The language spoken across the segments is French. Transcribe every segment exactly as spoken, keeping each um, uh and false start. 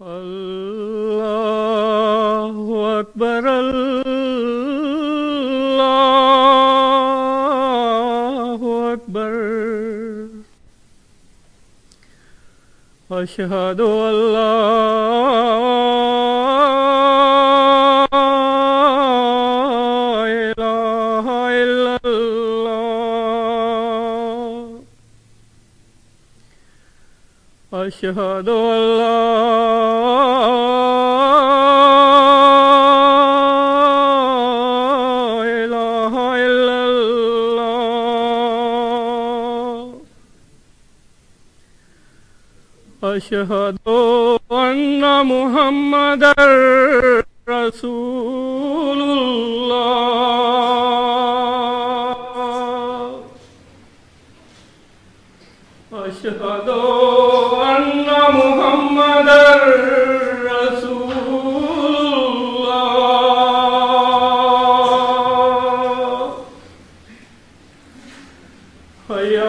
अल्लाहु अकबर अल्लाहु अकबर अशहदु अल्ला इलाहा इल्लल्लाह अशहदु अल्ला अशहदु अन्ना मुहम्मदर रसूलुल्लाह अशहदु अन्ना मुहम्मदर रसूलुल्लाह हय्या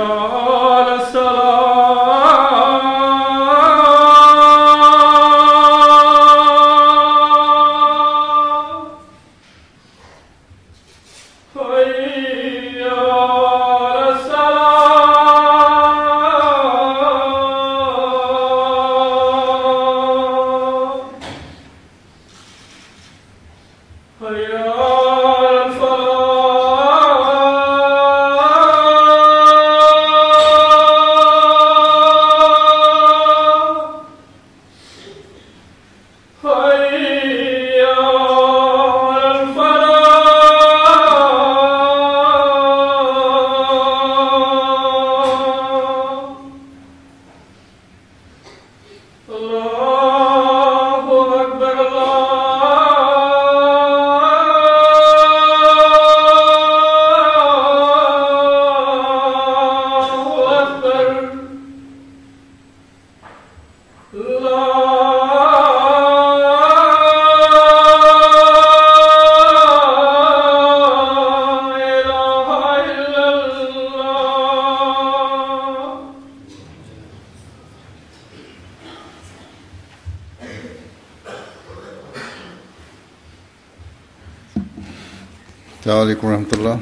अस्सलामु अलैकुम रहमतुल्लाह।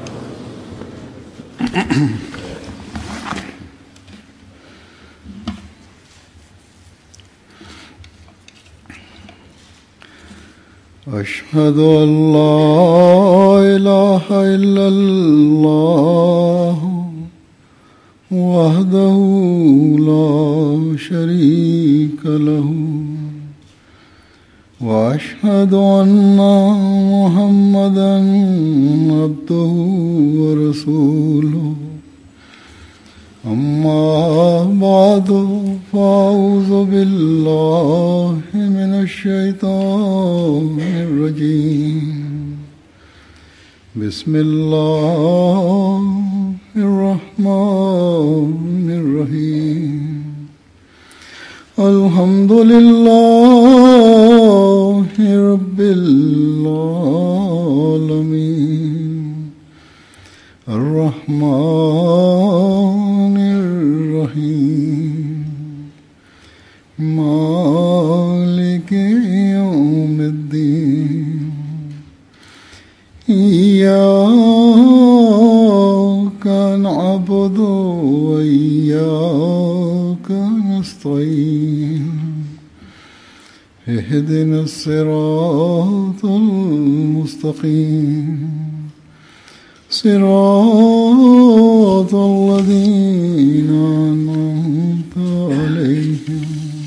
अशहदु अल्ला इलाहा इल्लल्लाह वहदहु ला शरीका लहू वअशहदु अन्ना मुहम्मदन अब्दुहु व रसूलुहु अम्मा बादु फ़अऊज़ु बिल्लाहि मिनश शैतानिर रजीम बिस्मिल्लाहिर रहमानिर रहीम अल्हम्दुलिल्लाहि रब्बिल आलमीन अर्रहमानिर रहीम मालिकि यौमिद्दीन इय्याका नअबुदु व इय्याका नस्तईन इहदिना सिरातल मुस्तकीम सिरातल लज़ीना अनअमता अलैहिम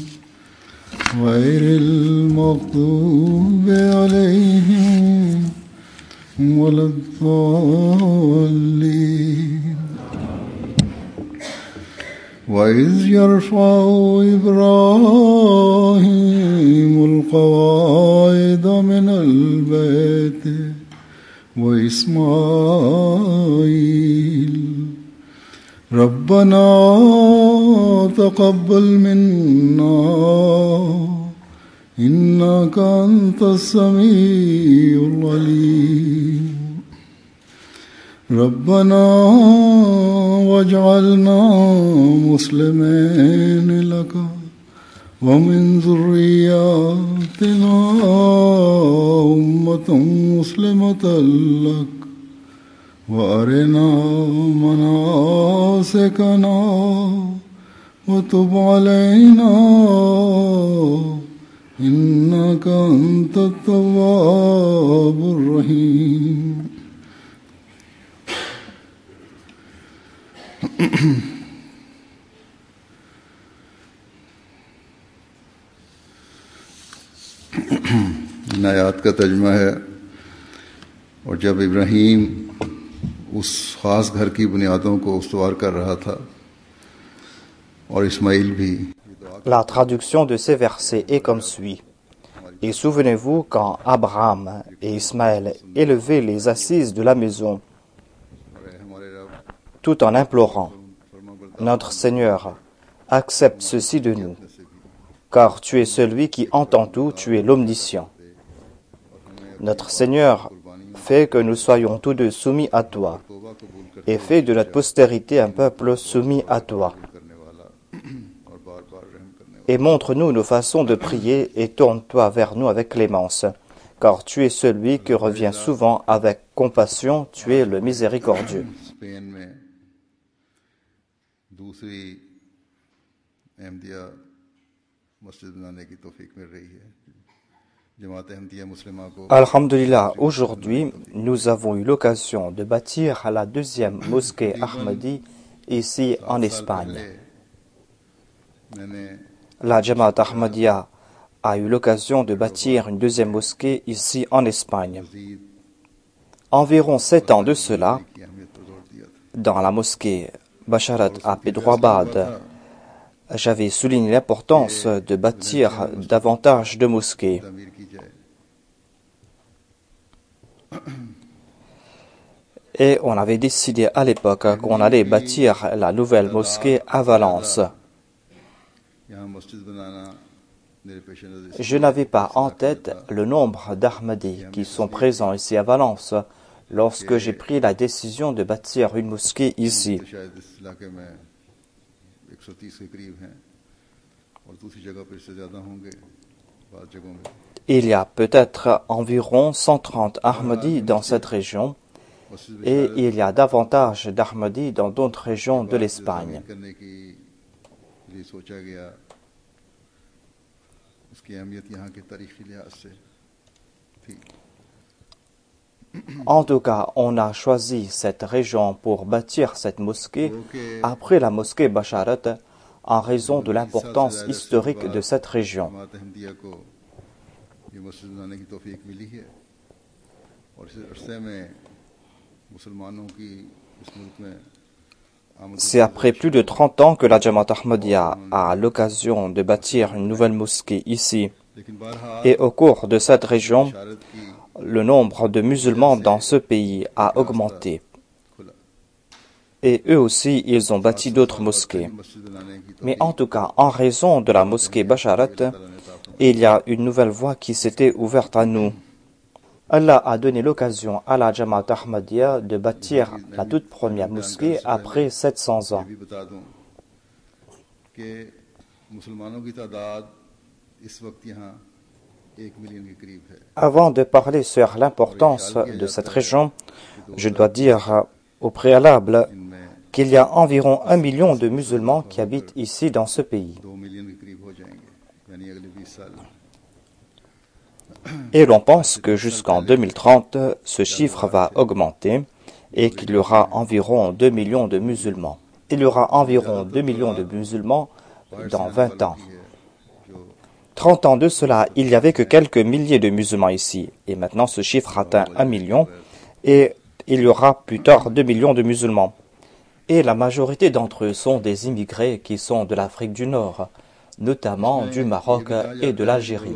गैरिल मग़दूबि अलैहिम वलद्दाल्लीन वइज़ यरफ़अु इब्राहीमुल क़वाइद मिनल बैति वइस्माईल रब्बना तक़ब्बल मिन्ना इन्नका अंतस समीउल अलीम रब्बना वजअलना मुस्लिमैन लका ومن ذرياتنا أمة مسلمة لك وأرنا مناسكنا وتب علينا إنك أنت التواب الرحيم. इन आयात का तर्जुमा है और जब इब्राहीम उस खास घर की बुनियादों को उस्तवार कर रहा था और इस्माइल भी. La traduction de ces versets est comme suit. Et souvenez-vous quand Abraham et Ismaël élevaient les assises de la maison, tout en implorant, notre Seigneur, accepte ceci de nous, car tu es celui qui entend tout, tu es l'omniscient. Notre Seigneur, fais que nous soyons tous deux soumis à toi, et fais de notre postérité un peuple soumis à toi. Et montre-nous nos façons de prier et tourne-toi vers nous avec clémence, car tu es celui qui revient souvent avec compassion, tu es le miséricordieux. Alhamdulillah, aujourd'hui, nous avons eu l'occasion de bâtir la deuxième mosquée Ahmadi ici en Espagne. La Jamaat Ahmadiyya a eu l'occasion de bâtir une deuxième mosquée ici en Espagne. Environ sept ans de cela, dans la mosquée Basharat à Pedroabad, j'avais souligné l'importance de bâtir davantage de mosquées. Et on avait décidé à l'époque qu'on allait bâtir la nouvelle mosquée à Valence. Je n'avais pas en tête le nombre d'Ahmadis qui sont présents ici à Valence lorsque j'ai pris la décision de bâtir une mosquée ici. Il y a peut-être environ cent trente Ahmadis dans cette région et il y a davantage d'Ahmadis dans d'autres régions de l'Espagne. En tout cas, on a choisi cette région pour bâtir cette mosquée après la mosquée Basharat en raison de l'importance historique de cette région. C'est après plus de trente ans que la Jamaat Ahmadiyya a l'occasion de bâtir une nouvelle mosquée ici. Et au cours de cette région, le nombre de musulmans dans ce pays a augmenté. Et eux aussi, ils ont bâti d'autres mosquées. Mais en tout cas, en raison de la mosquée Basharat, il y a une nouvelle voie qui s'était ouverte à nous. Allah a donné l'occasion à la Jamaat Ahmadiyya de bâtir la toute première mosquée après sept cents ans. Avant de parler sur l'importance de cette région, je dois dire au préalable qu'il y a environ un million de musulmans qui habitent ici dans ce pays. Et l'on pense que jusqu'en deux mille trente, ce chiffre va augmenter et qu'il y aura environ deux millions de musulmans. Il y aura environ deux millions de musulmans dans vingt ans. trente ans de cela, il n'y avait que quelques milliers de musulmans ici. Et maintenant, ce chiffre atteint un million et il y aura plus tard deux millions de musulmans. Et la majorité d'entre eux sont des immigrés qui sont de l'Afrique du Nord, notamment du Maroc et de l'Algérie.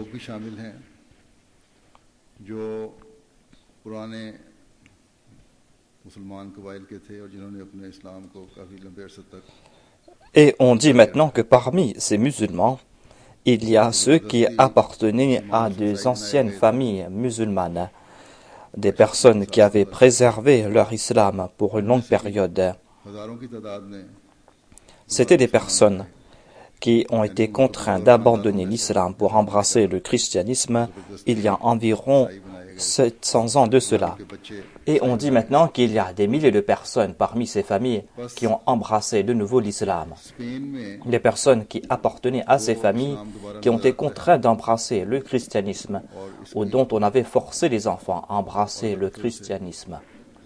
Et on dit maintenant que parmi ces musulmans, il y a ceux qui appartenaient à des anciennes familles musulmanes, des personnes qui avaient préservé leur islam pour une longue période. C'étaient des personnes qui ont été contraints d'abandonner l'islam pour embrasser le christianisme il y a environ sept cents ans de cela. Et on dit maintenant qu'il y a des milliers de personnes parmi ces familles qui ont embrassé de nouveau l'islam. Les personnes qui appartenaient à ces familles qui ont été contraintes d'embrasser le christianisme ou dont on avait forcé les enfants à embrasser le christianisme.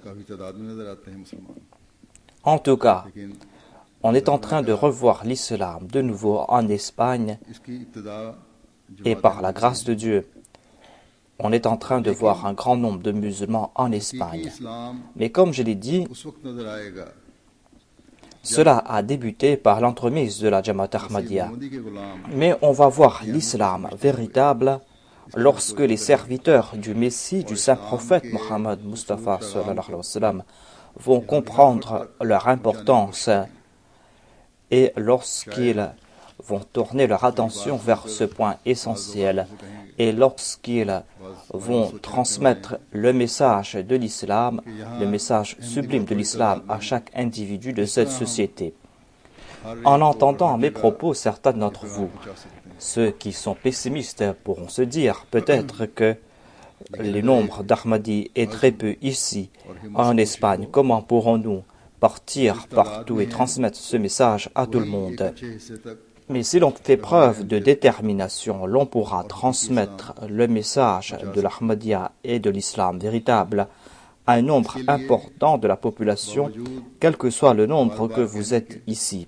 En tout cas, on est en train de revoir l'islam de nouveau en Espagne et par la grâce de Dieu, on est en train de voir un grand nombre de musulmans en Espagne. Mais comme je l'ai dit, cela a débuté par l'entremise de la Jamaat Ahmadiyya. Mais on va voir l'islam véritable lorsque les serviteurs du Messie, du saint prophète Mohammed Mustafa sallallahu alayhi wa sallam, vont comprendre leur importance et lorsqu'ils vont tourner leur attention vers ce point essentiel et lorsqu'ils vont transmettre le message de l'islam, le message sublime de l'islam à chaque individu de cette société. En entendant mes propos, certains d'entre vous, ceux qui sont pessimistes pourront se dire peut-être que le nombre d'Ahmadis est très peu ici, en Espagne. Comment pourrons-nous partir partout et transmettre ce message à tout le monde? Mais si l'on fait preuve de détermination, l'on pourra transmettre le message de l'Ahmadiyya et de l'islam véritable à un nombre important de la population, quel que soit le nombre que vous êtes ici.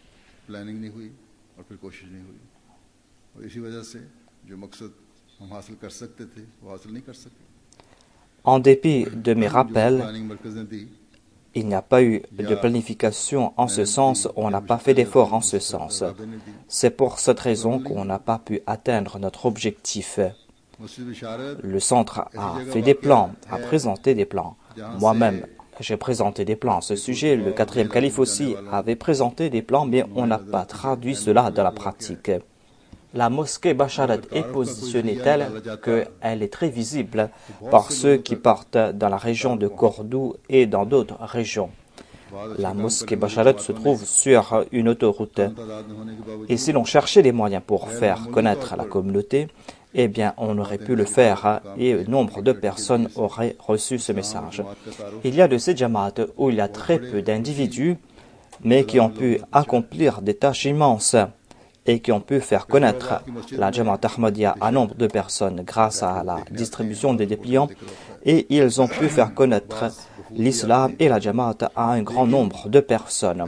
En dépit de mes rappels, il n'y a pas eu de planification en ce sens, on n'a pas fait d'effort en ce sens. C'est pour cette raison qu'on n'a pas pu atteindre notre objectif. Le centre a fait des plans, a présenté des plans. Moi-même, j'ai présenté des plans à ce sujet. Le quatrième calife aussi avait présenté des plans, mais on n'a pas traduit cela dans la pratique. La mosquée Basharat est positionnée telle qu'elle est très visible par ceux qui partent dans la région de Cordoue et dans d'autres régions. La mosquée Basharat se trouve sur une autoroute. Et si l'on cherchait les moyens pour faire connaître la communauté, eh bien, on aurait pu le faire et nombre de personnes auraient reçu ce message. Il y a de ces jamaats où il y a très peu d'individus, mais qui ont pu accomplir des tâches immenses et qui ont pu faire connaître la Jamaat Ahmadiyya à nombre de personnes grâce à la distribution des dépliants, et ils ont pu faire connaître l'islam et la Jamaat à un grand nombre de personnes.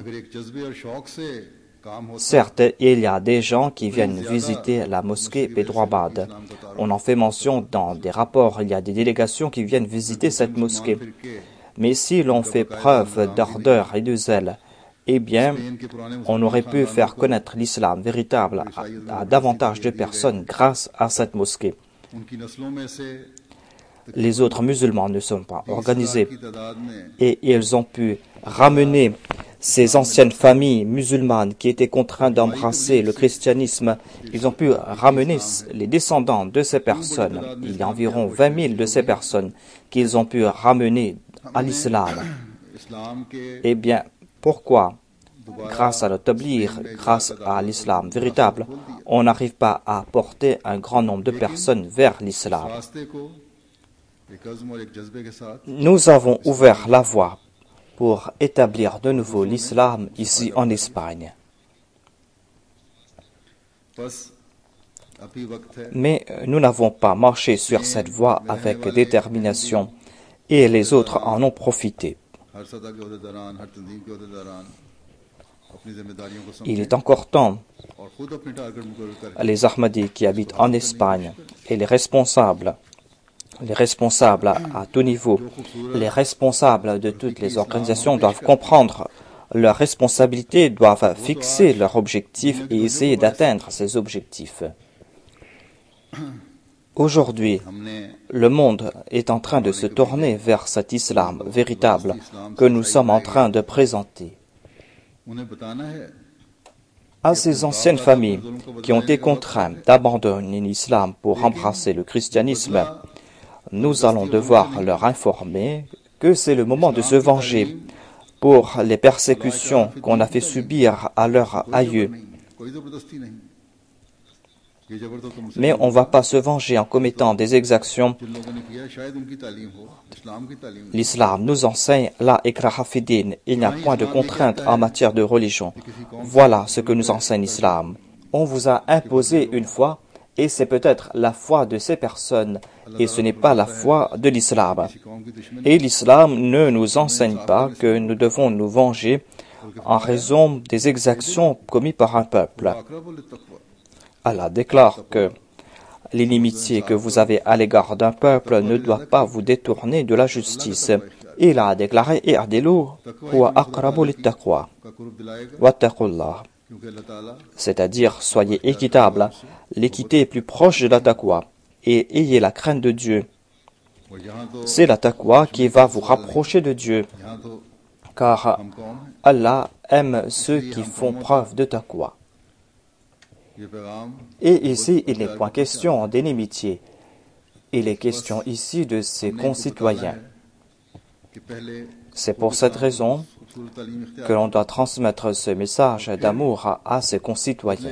Certes, il y a des gens qui viennent visiter la mosquée Bedouabad. On en fait mention dans des rapports, il y a des délégations qui viennent visiter cette mosquée. Mais si l'on fait preuve d'ardeur et de zèle, eh bien, on aurait pu faire connaître l'islam véritable à, à davantage de personnes grâce à cette mosquée. Les autres musulmans ne sont pas organisés et ils ont pu ramener ces anciennes familles musulmanes qui étaient contraintes d'embrasser le christianisme. Ils ont pu ramener les descendants de ces personnes. Il y a environ vingt mille de ces personnes qu'ils ont pu ramener à l'islam. Eh bien, pourquoi, grâce à le tablir, grâce à l'islam véritable, on n'arrive pas à porter un grand nombre de personnes vers l'islam? Nous avons ouvert la voie pour établir de nouveau l'islam ici en Espagne. Mais nous n'avons pas marché sur cette voie avec détermination et les autres en ont profité. Il est encore temps, les Ahmadis qui habitent en Espagne et les responsables, les responsables à, à tout niveau, les responsables de toutes les organisations doivent comprendre leurs responsabilités, doivent fixer leurs objectifs et essayer d'atteindre ces objectifs. Aujourd'hui, le monde est en train de se tourner vers cet islam véritable que nous sommes en train de présenter. À ces anciennes familles qui ont été contraintes d'abandonner l'islam pour embrasser le christianisme, nous allons devoir leur informer que c'est le moment de se venger pour les persécutions qu'on a fait subir à leurs aïeux, Mais on ne va pas se venger en commettant des exactions. L'islam nous enseigne la ikraha fi din. Il n'y a point de contrainte en matière de religion. Voilà ce que nous enseigne l'islam. On vous a imposé une foi, et c'est peut-être la foi de ces personnes, et ce n'est pas la foi de l'islam. Et l'islam ne nous enseigne pas que nous devons nous venger en raison des exactions commises par un peuple. Allah déclare que l'inimitié que vous avez à l'égard d'un peuple ne doit pas vous détourner de la justice. Il a déclaré « I'adilu huwa aqrabu lit-taqwa wattaqullah » c'est-à-dire soyez équitable. L'équité est plus proche de la taqwa et ayez la crainte de Dieu. C'est la taqwa qui va vous rapprocher de Dieu, car Allah aime ceux qui font preuve de taqwa. Et ici, il n'est point question d'inimitié. Il est question ici de ses concitoyens. C'est pour cette raison que l'on doit transmettre ce message d'amour à, à ses concitoyens.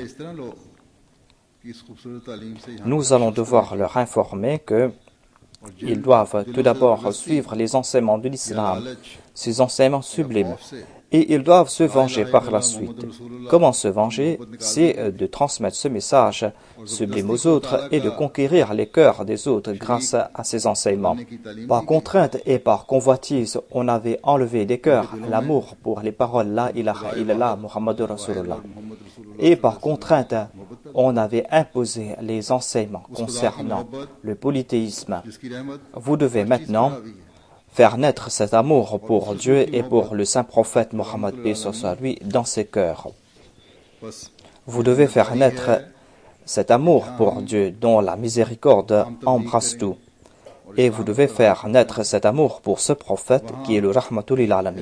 Nous allons devoir leur informer que ils doivent tout d'abord suivre les enseignements de l'islam, ces enseignements sublimes, et ils doivent se venger par la suite. Comment se venger? C'est de transmettre ce message sublime aux autres et de conquérir les cœurs des autres grâce à ces enseignements. Par contrainte et par convoitise, on avait enlevé des cœurs l'amour pour les paroles La ilaha illallah Muhammadur Rasulullah. Et par contrainte, on avait imposé les enseignements concernant le polythéisme. Vous devez maintenant faire naître cet amour pour Dieu et pour le saint prophète Mohammed lui dans ses cœurs. Vous devez faire naître cet amour pour Dieu dont la miséricorde embrasse tout. Et vous devez faire naître cet amour pour ce prophète qui est le Rahmatul lil Alamin.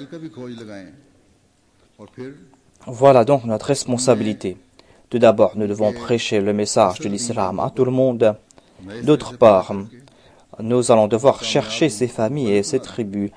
Voilà donc notre responsabilité. Tout d'abord, nous devons prêcher le message de l'islam à tout le monde. D'autre part, nous allons devoir chercher ces familles et ces tribus.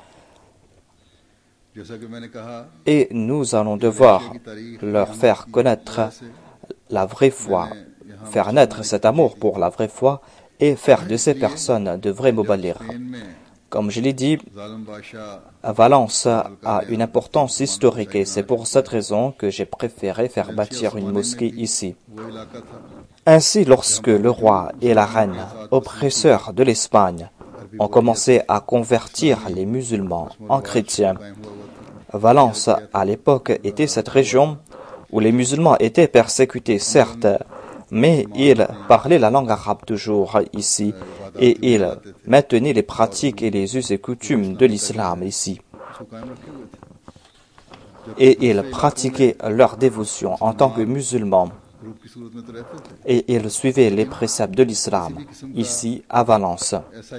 Et nous allons devoir leur faire connaître la vraie foi, faire naître cet amour pour la vraie foi et faire de ces personnes de vrais muballigh. Comme je l'ai dit, Valence a une importance historique et c'est pour cette raison que j'ai préféré faire bâtir une mosquée ici. Ainsi, lorsque le roi et la reine, oppresseurs de l'Espagne, ont commencé à convertir les musulmans en chrétiens, Valence, à l'époque, était cette région où les musulmans étaient persécutés, certes, mais ils parlaient la langue arabe toujours ici, et ils maintenaient les pratiques et les us et coutumes de l'islam ici. Et ils pratiquaient leur dévotion en tant que musulmans. Et ils suivaient les préceptes de l'islam, ici à Valence.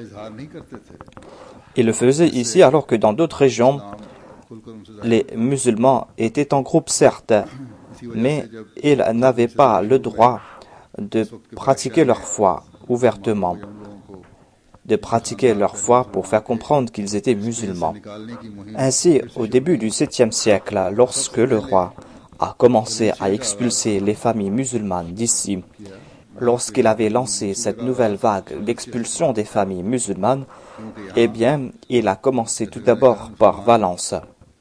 Ils le faisaient ici alors que dans d'autres régions, les musulmans étaient en groupe certes, mais ils n'avaient pas le droit de pratiquer leur foi ouvertement, de pratiquer leur foi pour faire comprendre qu'ils étaient musulmans. Ainsi, au début du septième siècle, lorsque le roi a commencé à expulser les familles musulmanes d'ici, lorsqu'il avait lancé cette nouvelle vague d'expulsion des familles musulmanes, eh bien, il a commencé tout d'abord par Valence.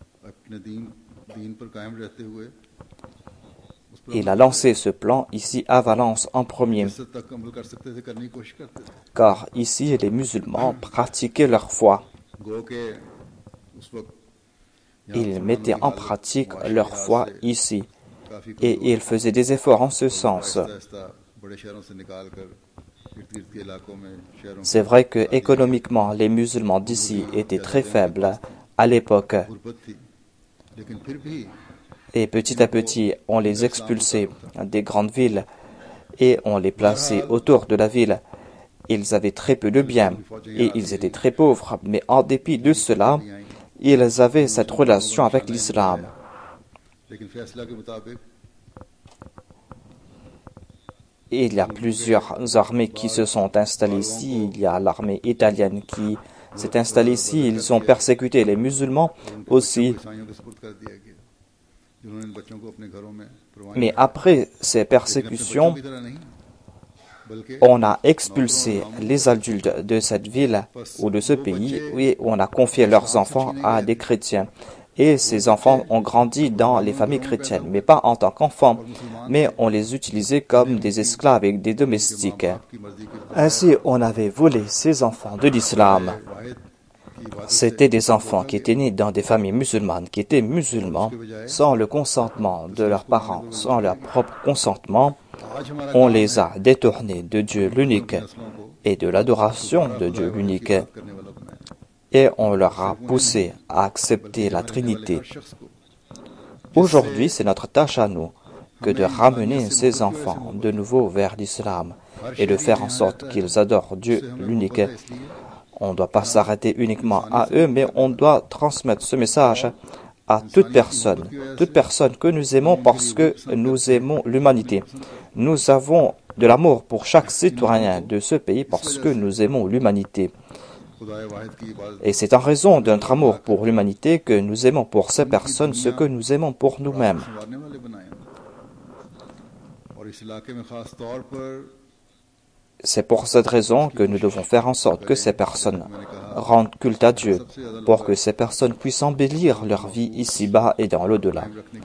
Il a lancé ce plan ici à Valence en premier, car ici les musulmans pratiquaient leur foi. Ils mettaient en pratique leur foi ici, et ils faisaient des efforts en ce sens. C'est vrai que économiquement, les musulmans d'ici étaient très faibles à l'époque. Et petit à petit, on les expulsait des grandes villes et on les plaçait autour de la ville. Ils avaient très peu de biens et ils étaient très pauvres, mais en dépit de cela, ils avaient cette relation avec l'islam. Et il y a plusieurs armées qui se sont installées ici. Il y a l'armée italienne qui s'est installée ici. Ils ont persécuté les musulmans aussi. Mais après ces persécutions, on a expulsé les adultes de cette ville ou de ce pays et on a confié leurs enfants à des chrétiens. Et ces enfants ont grandi dans les familles chrétiennes, mais pas en tant qu'enfants, mais on les utilisait comme des esclaves et des domestiques. Ainsi, on avait volé ces enfants de l'islam. C'étaient des enfants qui étaient nés dans des familles musulmanes, qui étaient musulmans, sans le consentement de leurs parents, sans leur propre consentement. On les a détournés de Dieu l'unique et de l'adoration de Dieu l'unique. Et on leur a poussé à accepter la Trinité. Aujourd'hui, c'est notre tâche à nous que de ramener ces enfants de nouveau vers l'islam et de faire en sorte qu'ils adorent Dieu l'unique. On ne doit pas s'arrêter uniquement à eux, mais on doit transmettre ce message à toute personne, toute personne que nous aimons parce que nous aimons l'humanité. Nous avons de l'amour pour chaque citoyen de ce pays parce que nous aimons l'humanité. Et c'est en raison de notre amour pour l'humanité que nous aimons pour ces personnes ce que nous aimons pour nous-mêmes. C'est pour cette raison que nous devons faire en sorte que ces personnes rendent culte à Dieu, pour que ces personnes puissent embellir leur vie ici-bas et dans l'au-delà.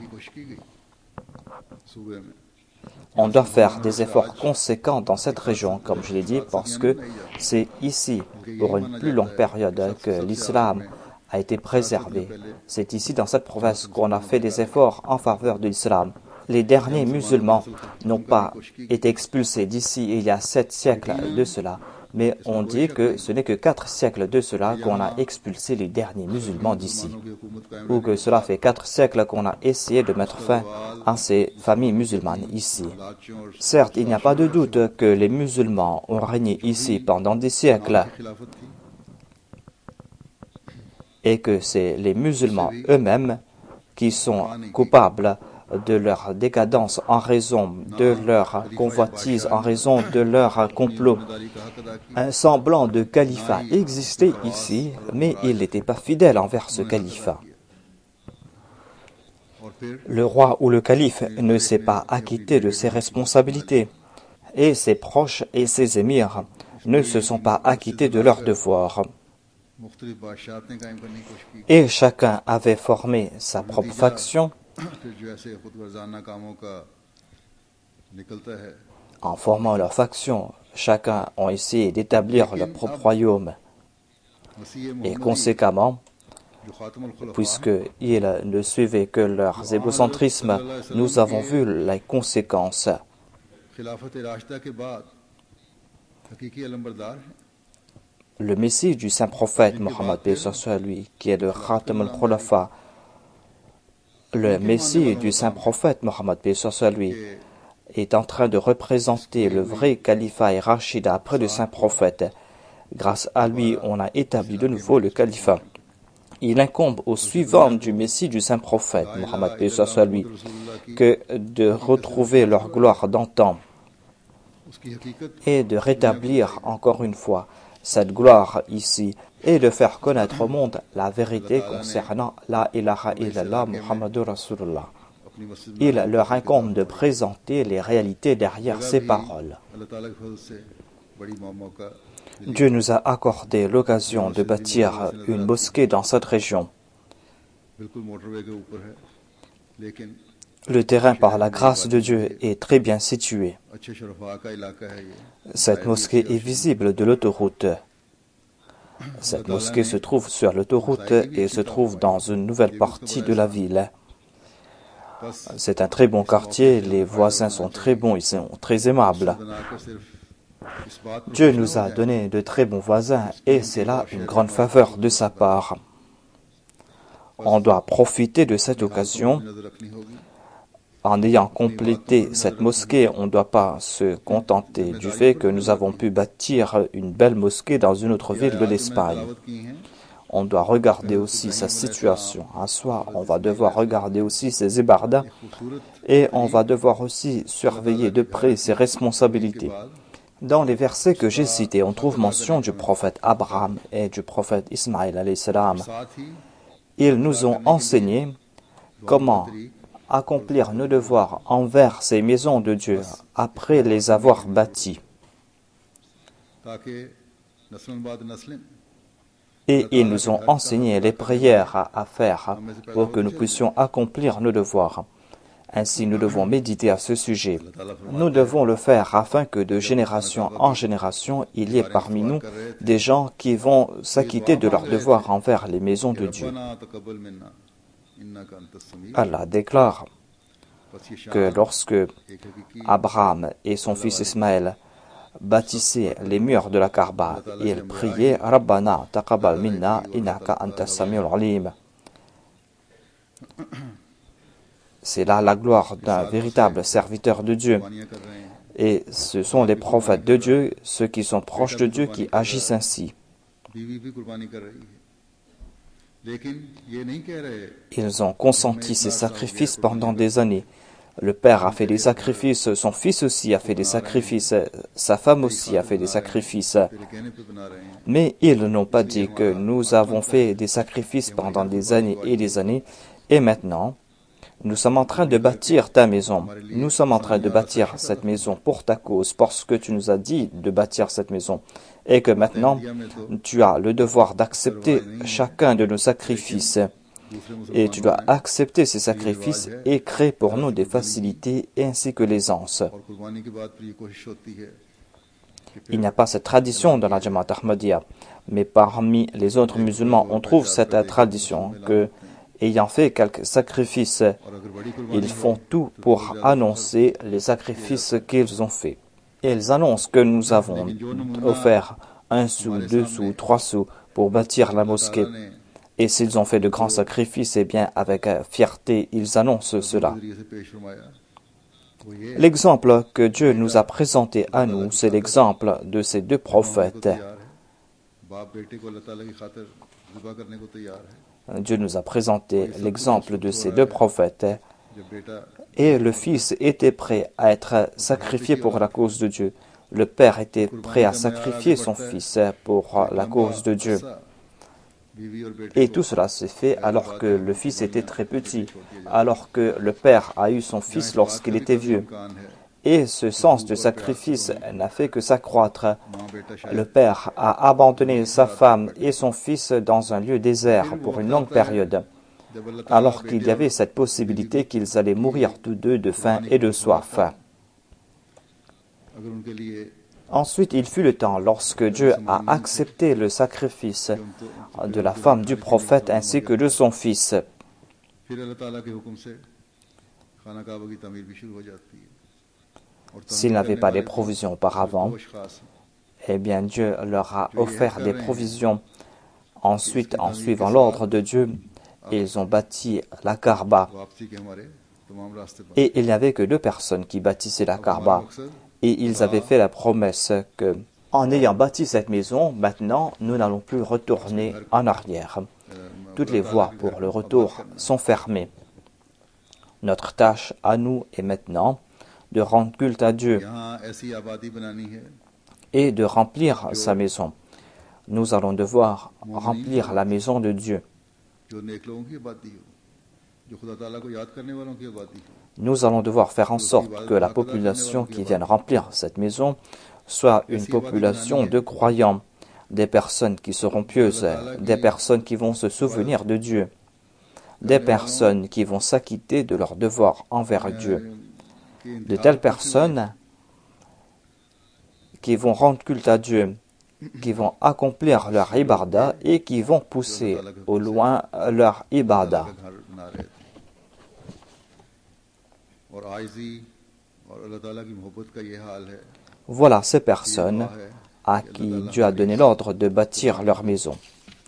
On doit faire des efforts conséquents dans cette région, comme je l'ai dit, parce que c'est ici, pour une plus longue période, que l'islam a été préservé. C'est ici, dans cette province, qu'on a fait des efforts en faveur de l'islam. Les derniers musulmans n'ont pas été expulsés d'ici il y a sept siècles de cela, mais on dit que ce n'est que quatre siècles de cela qu'on a expulsé les derniers musulmans d'ici, ou que cela fait quatre siècles qu'on a essayé de mettre fin à ces familles musulmanes ici. Certes, il n'y a pas de doute que les musulmans ont régné ici pendant des siècles, et que c'est les musulmans eux-mêmes qui sont coupables de leur décadence en raison de leur convoitise, en raison de leur complot. Un semblant de califat existait ici, mais il n'était pas fidèle envers ce califat. Le roi ou le calife ne s'est pas acquitté de ses responsabilités, et ses proches et ses émirs ne se sont pas acquittés de leurs devoirs. Et chacun avait formé sa propre faction. En formant leur faction, chacun a essayé d'établir leur propre royaume. Et conséquemment, puisqu'ils ne suivaient que leurs égocentrismes, nous avons vu les conséquences. Le Messie du saint prophète Mohammed, paix sur lui, qui est le Khatam al-Khulafa, le Messie du saint prophète Mohammed, paix sur lui, est en train de représenter le vrai califat et Rachida après le saint prophète. Grâce à lui, on a établi de nouveau le califat. Il incombe aux suivants du Messie du saint prophète Mohammed, paix sur lui, que de retrouver leur gloire d'antan et de rétablir encore une fois cette gloire ici et de faire connaître au monde la vérité concernant la ilaha illallah Muhammadur Rasulullah. Il leur incombe de présenter les réalités derrière ces paroles. Dieu nous a accordé l'occasion de bâtir une mosquée dans cette région. Le terrain, par la grâce de Dieu, est très bien situé. Cette mosquée est visible de l'autoroute. Cette mosquée se trouve sur l'autoroute et se trouve dans une nouvelle partie de la ville. C'est un très bon quartier, les voisins sont très bons, ils sont très aimables. Dieu nous a donné de très bons voisins et c'est là une grande faveur de sa part. On doit profiter de cette occasion. En ayant complété cette mosquée, on ne doit pas se contenter du fait que nous avons pu bâtir une belle mosquée dans une autre ville de l'Espagne. On doit regarder aussi sa situation à soi, on va devoir regarder aussi ses ibadas et on va devoir aussi surveiller de près ses responsabilités. Dans les versets que j'ai cités, on trouve mention du prophète Abraham et du prophète Ismaïl alayhi salam. Ils nous ont enseigné comment accomplir nos devoirs envers ces maisons de Dieu après les avoir bâties. Et ils nous ont enseigné les prières à, à faire pour que nous puissions accomplir nos devoirs. Ainsi, nous devons méditer à ce sujet. Nous devons le faire afin que de génération en génération, il y ait parmi nous des gens qui vont s'acquitter de leurs devoirs envers les maisons de Dieu. Allah déclare que lorsque Abraham et son fils Ismaël bâtissaient les murs de la Kaaba, ils priaient « Rabbana taqabbal minna innaka anta samiul alim ». C'est là la gloire d'un véritable serviteur de Dieu. Et ce sont les prophètes de Dieu, ceux qui sont proches de Dieu, qui agissent ainsi. Ils ont consenti ces sacrifices pendant des années. Le père a fait des sacrifices, son fils aussi a fait des sacrifices, sa femme aussi a fait des sacrifices. Mais ils n'ont pas dit que nous avons fait des sacrifices pendant des années et des années, et maintenant, nous sommes en train de bâtir ta maison. Nous sommes en train de bâtir cette maison pour ta cause, parce que tu nous as dit de bâtir cette maison. Et que maintenant, tu as le devoir d'accepter chacun de nos sacrifices. Et tu dois accepter ces sacrifices et créer pour nous des facilités ainsi que l'aisance. Il n'y a pas cette tradition dans la Jamaat Ahmadiyya, mais parmi les autres musulmans, on trouve cette tradition que, ayant fait quelques sacrifices, ils font tout pour annoncer les sacrifices qu'ils ont faits. Et ils annoncent que nous avons offert un sou, deux sous, trois sous pour bâtir la mosquée. Et s'ils ont fait de grands sacrifices, eh bien, avec fierté, ils annoncent cela. L'exemple que Dieu nous a présenté à nous, c'est l'exemple de ces deux prophètes. Dieu nous a présenté l'exemple de ces deux prophètes et le fils était prêt à être sacrifié pour la cause de Dieu. Le père était prêt à sacrifier son fils pour la cause de Dieu. Et tout cela s'est fait alors que le fils était très petit, alors que le père a eu son fils lorsqu'il était vieux. Et ce sens de sacrifice n'a fait que s'accroître. Le père a abandonné sa femme et son fils dans un lieu désert pour une longue période, alors qu'il y avait cette possibilité qu'ils allaient mourir tous deux de faim et de soif. Ensuite, il fut le temps lorsque Dieu a accepté le sacrifice de la femme du prophète ainsi que de son fils. S'ils n'avaient pas des provisions auparavant, eh bien Dieu leur a offert des provisions. Ensuite, en suivant l'ordre de Dieu, ils ont bâti la Kaaba. Et il n'y avait que deux personnes qui bâtissaient la Kaaba. Et ils avaient fait la promesse que, en ayant bâti cette maison, maintenant, nous n'allons plus retourner en arrière. Toutes les voies pour le retour sont fermées. Notre tâche à nous est maintenant de rendre culte à Dieu et de remplir sa maison. Nous allons devoir remplir la maison de Dieu. Nous allons devoir faire en sorte que la population qui vient remplir cette maison soit une population de croyants, des personnes qui seront pieuses, des personnes qui vont se souvenir de Dieu, des personnes qui vont s'acquitter de leurs devoirs envers Dieu, de telles personnes qui vont rendre culte à Dieu, qui vont accomplir leur ibadah et qui vont pousser au loin leur ibadah. Voilà ces personnes à qui Dieu a donné l'ordre de bâtir leur maison.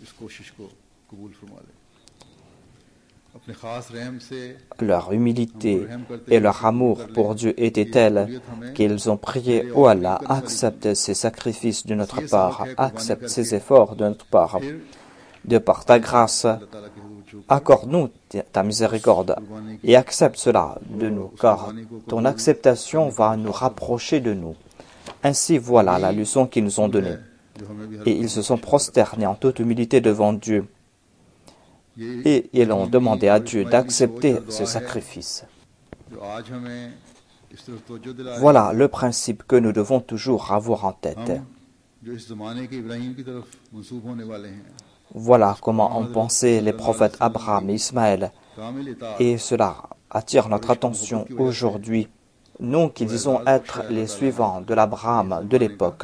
Leur humilité et leur amour pour Dieu étaient tels qu'ils ont prié « Oh Allah, accepte ces sacrifices de notre part, accepte ces efforts de notre part. De par ta grâce, accorde-nous ta miséricorde et accepte cela de nous, car ton acceptation va nous rapprocher de nous. » Ainsi, voilà la leçon qu'ils nous ont donnée. Et ils se sont prosternés en toute humilité devant Dieu. et ils ont demandé à Dieu d'accepter ce sacrifice. Voilà le principe que nous devons toujours avoir en tête. Voilà comment ont pensé les prophètes Abraham et Ismaël. Et cela attire notre attention aujourd'hui, nous qui disons être les suivants de l'Abraham de l'époque.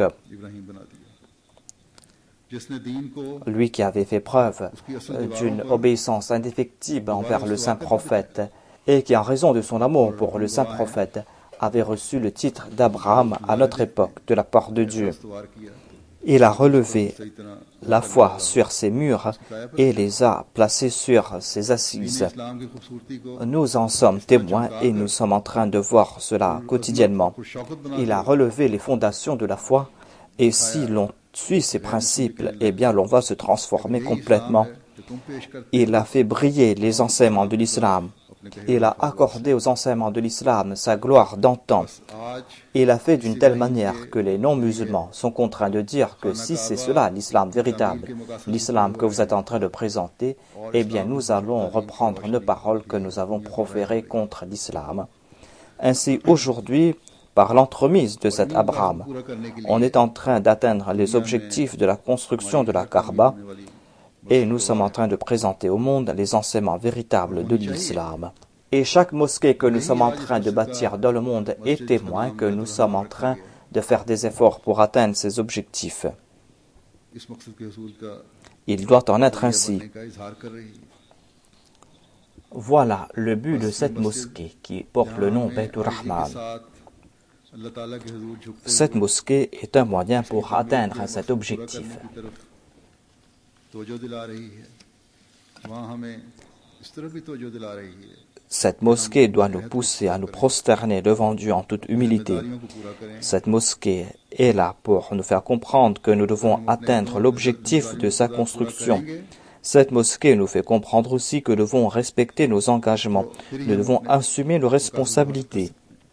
Lui qui avait fait preuve d'une obéissance indéfectible envers le saint prophète et qui, en raison de son amour pour le saint prophète, avait reçu le titre d'Abraham à notre époque de la part de Dieu. Il a relevé la foi sur ses murs et les a placés sur ses assises. Nous en sommes témoins et nous sommes en train de voir cela quotidiennement. Il a relevé les fondations de la foi et si l'on suit ces principes, eh bien l'on va se transformer complètement. Il a fait briller les enseignements de l'islam. Il a accordé aux enseignements de l'islam sa gloire d'antan. Il a fait d'une telle manière que les non-musulmans sont contraints de dire que si c'est cela l'islam véritable, l'islam que vous êtes en train de présenter, eh bien nous allons reprendre nos paroles que nous avons proférées contre l'islam. Ainsi, aujourd'hui, par l'entremise de cet Abraham, on est en train d'atteindre les objectifs de la construction de la Kaaba et nous sommes en train de présenter au monde les enseignements véritables de l'islam. Et chaque mosquée que nous sommes en train de bâtir dans le monde est témoin que nous sommes en train de faire des efforts pour atteindre ces objectifs. Il doit en être ainsi. Voilà le but de cette mosquée qui porte le nom Baytur Rahman. Cette mosquée est un moyen pour atteindre cet objectif. Cette mosquée doit nous pousser à nous prosterner devant Dieu en toute humilité. Cette mosquée est là pour nous faire comprendre que nous devons atteindre l'objectif de sa construction. Cette mosquée nous fait comprendre aussi que nous devons respecter nos engagements. Nous devons assumer nos responsabilités.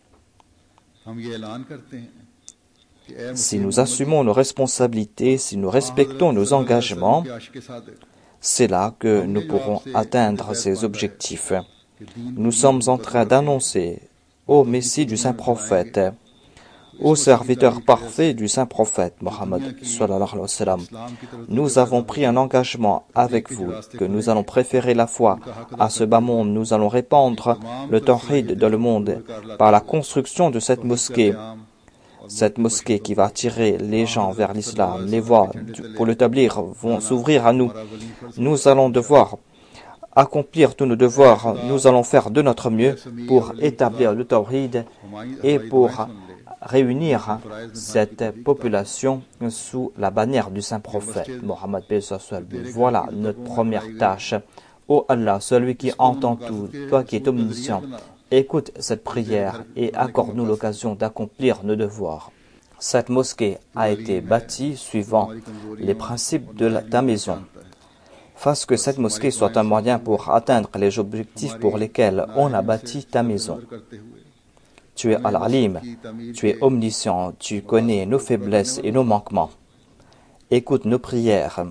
Si nous assumons nos responsabilités, si nous respectons nos engagements, c'est là que nous pourrons atteindre ces objectifs. Nous sommes en train d'annoncer au Messie du Saint-Prophète, au serviteur parfait du Saint-Prophète, Mohammed sallallahu alayhi wa sallam. Nous avons pris un engagement avec vous, que nous allons préférer la foi à ce bas monde. Nous allons répandre le tawhid dans le monde par la construction de cette mosquée. Cette mosquée qui va attirer les gens vers l'islam, les voies pour l'établir vont s'ouvrir à nous. Nous allons devoir accomplir tous nos devoirs. Nous allons faire de notre mieux pour établir le tawhid et pour réunir cette population sous la bannière du Saint-Prophète, Mohammed. Voilà notre première tâche. Ô Allah, celui qui entend tout, toi qui es omniscient, écoute cette prière et accorde-nous l'occasion d'accomplir nos devoirs. Cette mosquée a été bâtie suivant les principes de la, ta maison. Fasse que cette mosquée soit un moyen pour atteindre les objectifs pour lesquels on a bâti ta maison. Tu es Al-Alim, tu es omniscient, tu connais nos faiblesses et nos manquements. Écoute nos prières.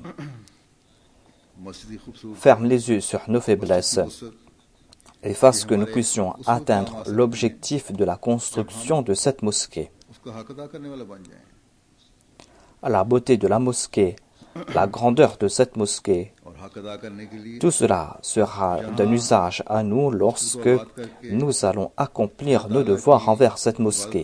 Ferme les yeux sur nos faiblesses et fasse que nous puissions atteindre l'objectif de la construction de cette mosquée. La beauté de la mosquée, la grandeur de cette mosquée, tout cela sera d'un usage à nous lorsque nous allons accomplir nos devoirs envers cette mosquée.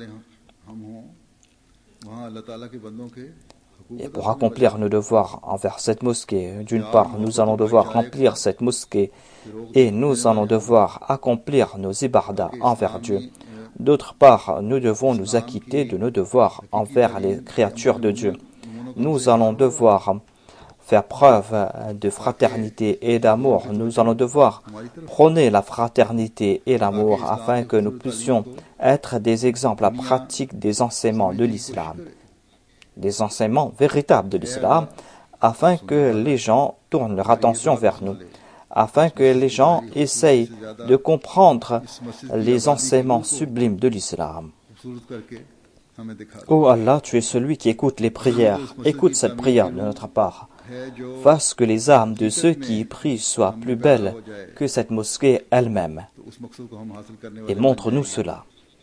Et pour accomplir nos devoirs envers cette mosquée, d'une part, nous allons devoir remplir cette mosquée et nous allons devoir accomplir nos ibadas envers Dieu. D'autre part, nous devons nous acquitter de nos devoirs envers les créatures de Dieu. Nous allons devoir faire preuve de fraternité et d'amour. Nous allons devoir prôner la fraternité et l'amour afin que nous puissions être des exemples pratiques des enseignements de l'islam. Des enseignements véritables de l'islam, afin que les gens tournent leur attention vers nous, afin que les gens essayent de comprendre les enseignements sublimes de l'islam. Ô Allah, tu es celui qui écoute les prières. Écoute cette prière de notre part. fasse que les âmes de ceux qui y prient soient plus belles que cette mosquée elle-même. Et montre-nous cela.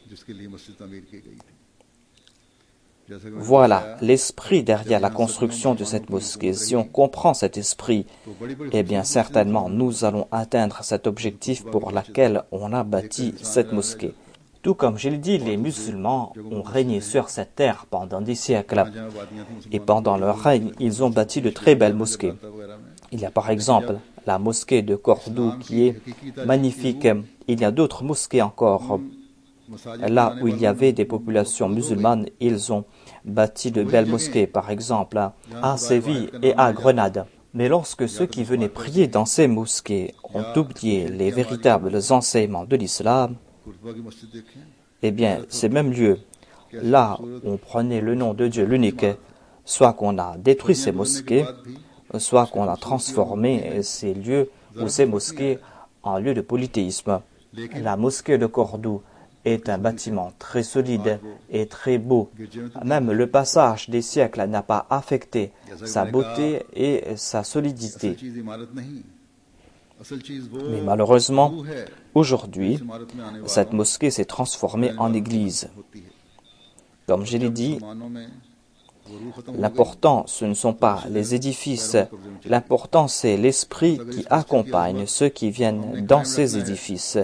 Voilà l'esprit derrière la construction de cette mosquée. Si on comprend cet esprit, eh bien certainement nous allons atteindre cet objectif pour lequel on a bâti cette mosquée. Tout comme je l'ai dit, les musulmans ont régné sur cette terre pendant des siècles. Et pendant leur règne, ils ont bâti de très belles mosquées. Il y a par exemple la mosquée de Cordoue qui est magnifique. Il y a d'autres mosquées encore. Là où il y avait des populations musulmanes, ils ont bâti de belles mosquées, par exemple à Séville et à Grenade. Mais lorsque ceux qui venaient prier dans ces mosquées ont oublié les véritables enseignements de l'islam, eh bien, ces mêmes lieux, là où on prenait le nom de Dieu l'unique, soit qu'on a détruit ces mosquées, soit qu'on a transformé ces lieux ou ces mosquées en lieux de polythéisme. La mosquée de Cordoue est un bâtiment très solide et très beau. Même le passage des siècles n'a pas affecté sa beauté et sa solidité. Mais malheureusement, aujourd'hui, cette mosquée s'est transformée en église. Comme je l'ai dit, l'important, ce ne sont pas les édifices. L'important, c'est l'esprit qui accompagne ceux qui viennent dans ces édifices.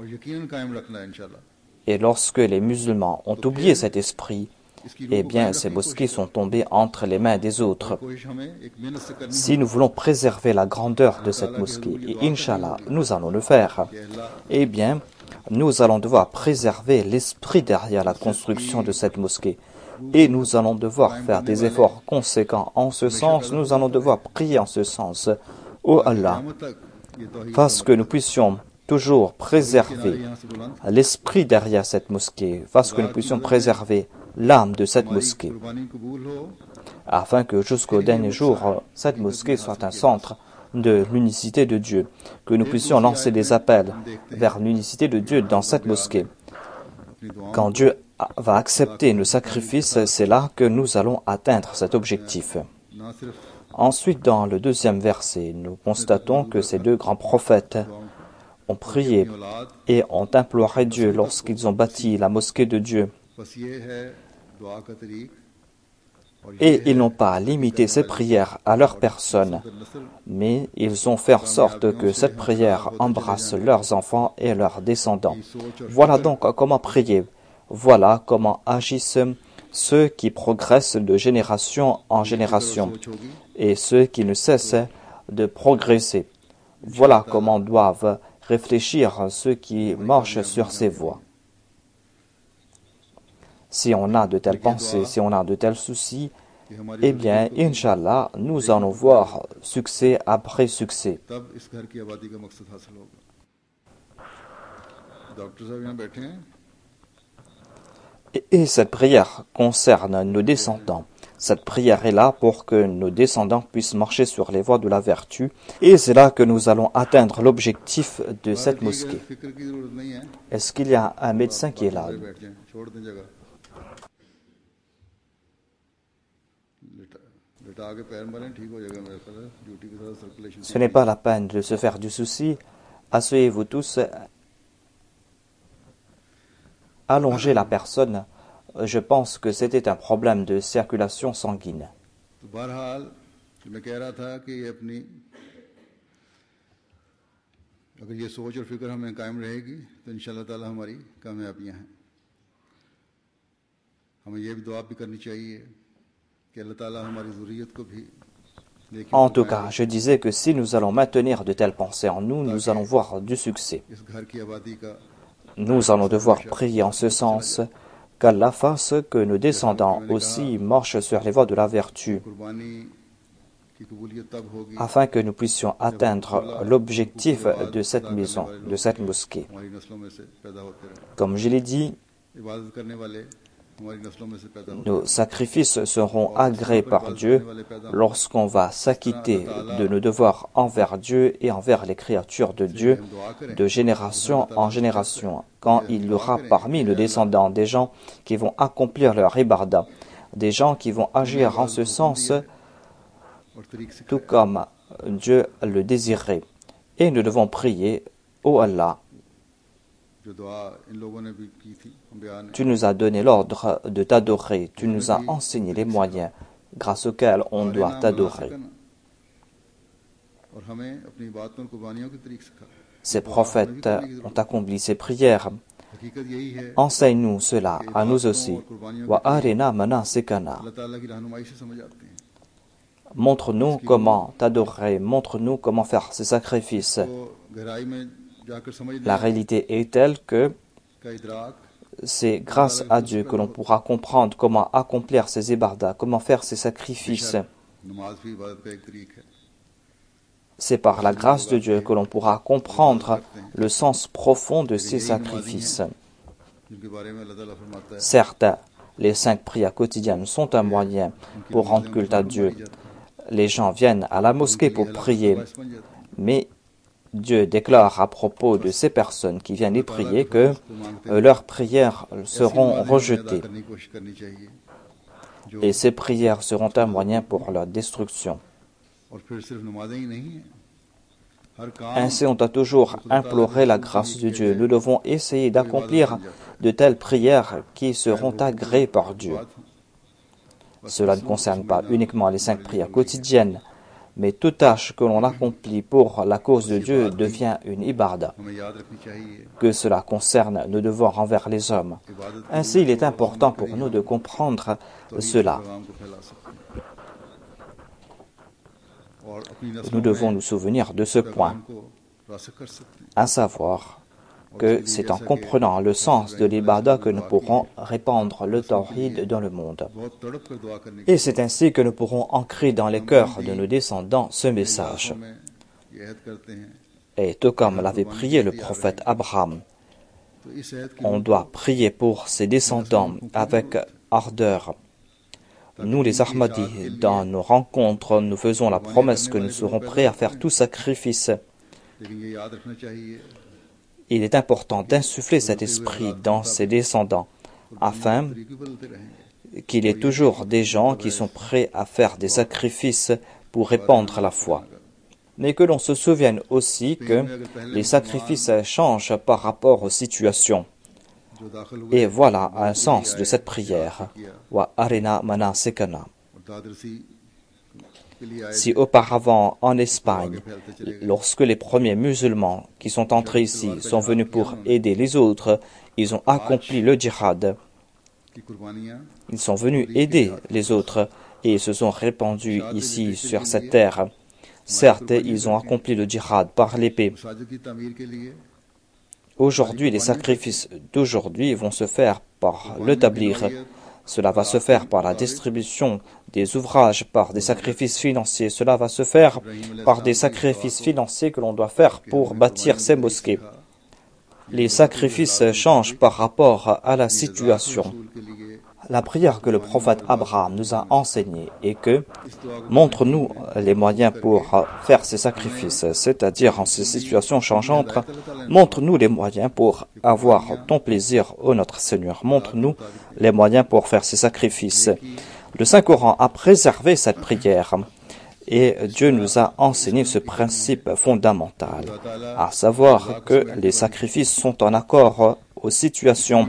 Et lorsque les musulmans ont oublié cet esprit, eh bien, ces mosquées sont tombées entre les mains des autres. Si nous voulons préserver la grandeur de cette mosquée, et Inch'Allah, nous allons le faire, eh bien, nous allons devoir préserver l'esprit derrière la construction de cette mosquée. Et nous allons devoir faire des efforts conséquents en ce sens, nous allons devoir prier en ce sens. Oh Allah, fasse que nous puissions toujours préserver l'esprit derrière cette mosquée, fasse que nous puissions préserver l'âme de cette mosquée, afin que jusqu'au dernier jour, cette mosquée soit un centre de l'unicité de Dieu, que nous puissions lancer des appels vers l'unicité de Dieu dans cette mosquée. Quand Dieu va accepter nos sacrifices, c'est là que nous allons atteindre cet objectif. Ensuite, dans le deuxième verset, nous constatons que ces deux grands prophètes ont prié et ont imploré Dieu lorsqu'ils ont bâti la mosquée de Dieu. Et ils n'ont pas limité ces prières à leur personne, mais ils ont fait en sorte que cette prière embrasse leurs enfants et leurs descendants. Voilà donc comment prier. Voilà comment agissent ceux qui progressent de génération en génération et ceux qui ne cessent de progresser. Voilà comment doivent réfléchir ceux qui marchent sur ces voies. Si on a de telles pensées, si on a de tels soucis, eh bien, Inch'Allah, nous allons voir succès après succès. Et, et cette prière concerne nos descendants. Cette prière est là pour que nos descendants puissent marcher sur les voies de la vertu. Et c'est là que nous allons atteindre l'objectif de cette mosquée. Est-ce qu'il y a un médecin qui est là? Ce n'est pas la peine de se faire du souci. Asseyez-vous tous. Allongez la personne. Je pense que c'était un problème de circulation sanguine. En tout cas, je disais que si nous allons maintenir de telles pensées en nous, nous allons voir du succès. Nous allons devoir prier en ce sens, qu'Allah fasse que nos descendants aussi marchent sur les voies de la vertu, afin que nous puissions atteindre l'objectif de cette maison, de cette mosquée. Comme je l'ai dit, nos sacrifices seront agréés par Dieu lorsqu'on va s'acquitter de nos devoirs envers Dieu et envers les créatures de Dieu de génération en génération, quand il y aura parmi le descendant des gens qui vont accomplir leur ibadah, des gens qui vont agir en ce sens tout comme Dieu le désirait. Et nous devons prier, ô Allah, tu nous as donné l'ordre de t'adorer, tu nous as enseigné les moyens grâce auxquels on doit t'adorer. Ces prophètes ont accompli ces prières. Enseigne-nous cela à nous aussi. Wa arina manasikana. Montre-nous comment t'adorer, montre-nous comment faire ces sacrifices. La réalité est telle que c'est grâce à Dieu que l'on pourra comprendre comment accomplir ces ibadah, comment faire ces sacrifices. C'est par la grâce de Dieu que l'on pourra comprendre le sens profond de ces sacrifices. Certes, les cinq prières quotidiennes sont un moyen pour rendre culte à Dieu. Les gens viennent à la mosquée pour prier, mais Dieu déclare à propos de ces personnes qui viennent y prier que euh, leurs prières seront rejetées. Et ces prières seront un moyen pour leur destruction. Ainsi, on doit toujours implorer la grâce de Dieu. Nous devons essayer d'accomplir de telles prières qui seront agréées par Dieu. Cela ne concerne pas uniquement les cinq prières quotidiennes, mais toute tâche que l'on accomplit pour la cause de Dieu devient une ibadah. Que cela concerne nos devoirs envers les hommes. Ainsi, il est important pour nous de comprendre cela. Nous devons nous souvenir de ce point, à savoir que c'est en comprenant le sens de l'ibadah que nous pourrons répandre le tawhid dans le monde. Et c'est ainsi que nous pourrons ancrer dans les cœurs de nos descendants ce message. Et tout comme l'avait prié le prophète Abraham, on doit prier pour ses descendants avec ardeur. Nous, les Ahmadis, dans nos rencontres, nous faisons la promesse que nous serons prêts à faire tout sacrifice. Il est important d'insuffler cet esprit dans ses descendants, afin qu'il y ait toujours des gens qui sont prêts à faire des sacrifices pour répandre la foi. Mais que l'on se souvienne aussi que les sacrifices changent par rapport aux situations. Et voilà un sens de cette prière. Wa arina manasikana. Si auparavant, en Espagne, lorsque les premiers musulmans qui sont entrés ici sont venus pour aider les autres, ils ont accompli le djihad. Ils sont venus aider les autres et ils se sont répandus ici sur cette terre. Certes, ils ont accompli le djihad par l'épée. Aujourd'hui, les sacrifices d'aujourd'hui vont se faire par le tablir. Cela va se faire par la distribution des ouvrages, par des sacrifices financiers. Cela va se faire par des sacrifices financiers que l'on doit faire pour bâtir ces mosquées. Les sacrifices changent par rapport à la situation. La prière que le prophète Abraham nous a enseignée est que montre-nous les moyens pour faire ces sacrifices, c'est-à-dire en ces situations changeantes, montre-nous les moyens pour avoir ton plaisir, ô notre Seigneur, montre-nous les moyens pour faire ces sacrifices. Le Saint-Coran a préservé cette prière et Dieu nous a enseigné ce principe fondamental, à savoir que les sacrifices sont en accord aux situations.